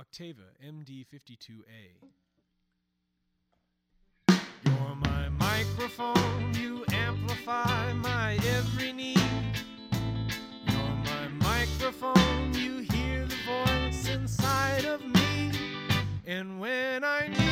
Octava MD52A. You're my microphone, you amplify my every need. You're my microphone, you hear the voice inside of me. And when I need